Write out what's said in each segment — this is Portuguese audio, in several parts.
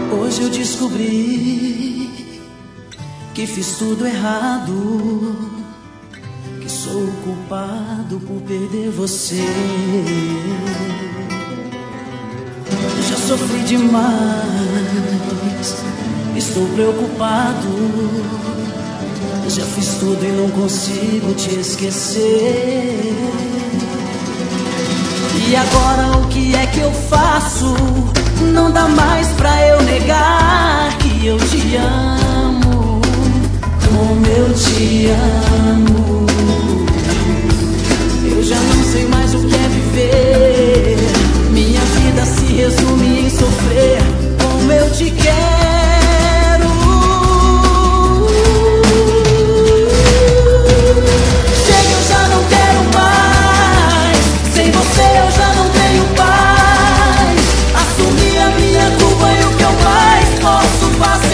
Hoje eu descobri que fiz tudo errado, que sou o culpado por perder você. Já sofri demais, estou preocupado. Já fiz tudo e não consigo te esquecer. E agora o que é que eu faço? Não dá mais pra eu negar que eu te amo, como eu te amo. Eu já não sei mais o que é viver. Minha vida se resume em sofrer, como eu te quero. Chega, eu já não quero mais. Sem você eu já não tenho paz. Assumir a minha culpa e o que eu mais posso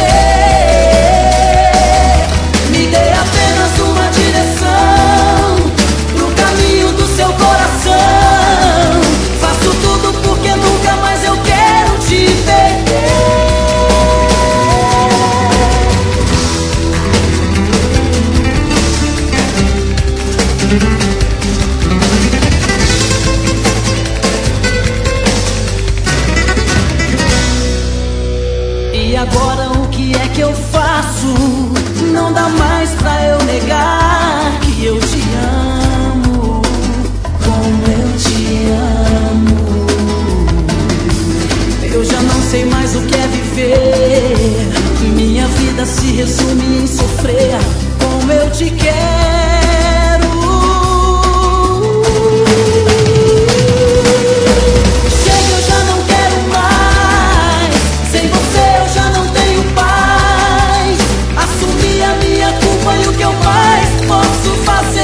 fazer. Me dê apenas uma direção pro caminho do seu coração. Faço tudo porque nunca mais eu quero te perder. E agora o que é que eu faço? Não dá mais pra eu negar que eu te amo, como eu te amo. Eu já não sei mais o que é viver. Minha vida se resume em sofrer, como eu te quero. E o que eu mais posso fazer?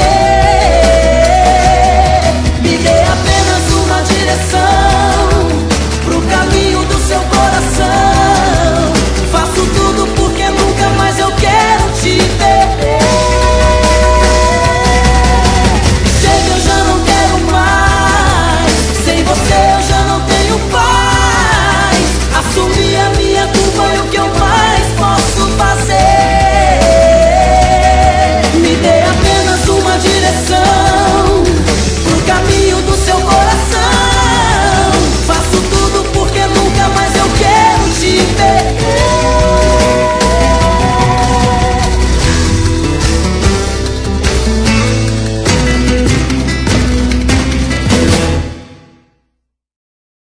Me dê apenas uma direção pro caminho do seu coração. Faço tudo porque nunca mais eu quero te perder. Chega, eu já não quero mais. Sem você eu já não tenho paz. Assumir a minha culpa e o que eu mais posso fazer?